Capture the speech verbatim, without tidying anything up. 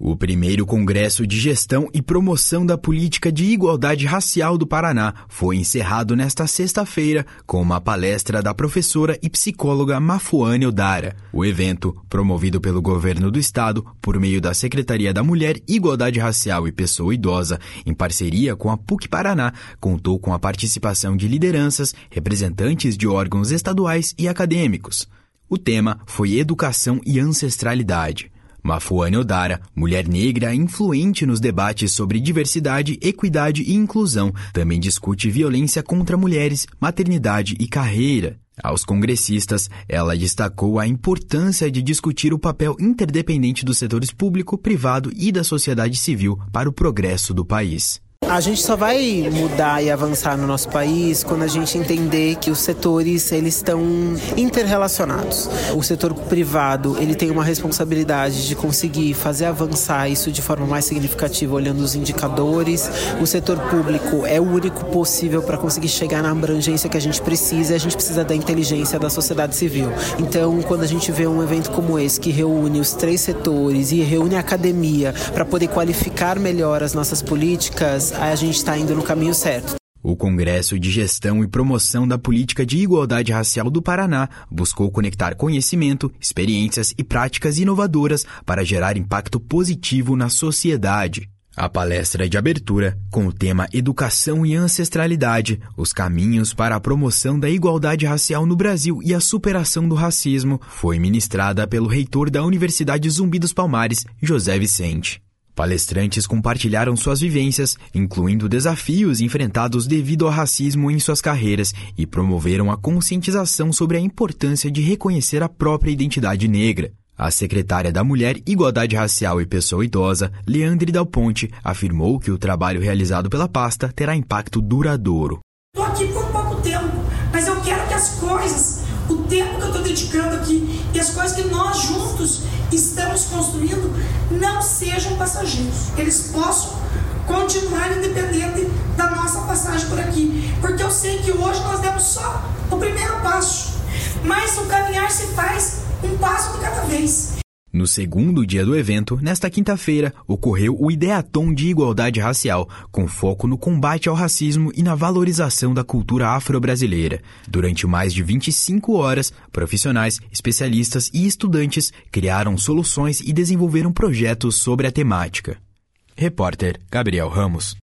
O primeiro Congresso de Gestão e Promoção da Política de Igualdade Racial do Paraná foi encerrado nesta sexta-feira com uma palestra da professora e psicóloga Mafuane Odara. O evento, promovido pelo governo do estado por meio da Secretaria da Mulher, Igualdade Racial e Pessoa Idosa, em parceria com a P U C Paraná, contou com a participação de lideranças, representantes de órgãos estaduais e acadêmicos. O tema foi Educação e Ancestralidade. Mafuane Odara, mulher negra influente nos debates sobre diversidade, equidade e inclusão, também discute violência contra mulheres, maternidade e carreira. Aos congressistas, ela destacou a importância de discutir o papel interdependente dos setores público, privado e da sociedade civil para o progresso do país. A gente só vai mudar e avançar no nosso país quando a gente entender que os setores eles estão interrelacionados. O setor privado ele tem uma responsabilidade de conseguir fazer avançar isso de forma mais significativa olhando os indicadores. O setor público é o único possível para conseguir chegar na abrangência que a gente precisa e a gente precisa da inteligência da sociedade civil. Então, quando a gente vê um evento como esse que reúne os três setores e reúne a academia para poder qualificar melhor as nossas políticas, a gente está indo no caminho certo. O Congresso de Gestão e Promoção da Política de Igualdade Racial do Paraná buscou conectar conhecimento, experiências e práticas inovadoras para gerar impacto positivo na sociedade. A palestra de abertura, com o tema Educação e Ancestralidade, os caminhos para a promoção da igualdade racial no Brasil e a superação do racismo, foi ministrada pelo reitor da Universidade Zumbi dos Palmares, José Vicente. Palestrantes compartilharam suas vivências, incluindo desafios enfrentados devido ao racismo em suas carreiras e promoveram a conscientização sobre a importância de reconhecer a própria identidade negra. A secretária da Mulher, Igualdade Racial e Pessoa Idosa, Leandre Dal Ponte, afirmou que o trabalho realizado pela pasta terá impacto duradouro. Estou aqui por pouco tempo, mas eu quero que as coisas, o tempo que eu estou dedicando aqui e as coisas que nós juntos estamos construindo não sejam passageiros. Eles possam continuar independente da nossa passagem por aqui. Porque eu sei que hoje nós demos só o primeiro passo, mas o caminhar se faz um passo de cada vez. No segundo dia do evento, nesta quinta-feira, ocorreu o Ideaton de Igualdade Racial, com foco no combate ao racismo e na valorização da cultura afro-brasileira. Durante mais de vinte e cinco horas, profissionais, especialistas e estudantes criaram soluções e desenvolveram projetos sobre a temática. Repórter Gabriel Ramos.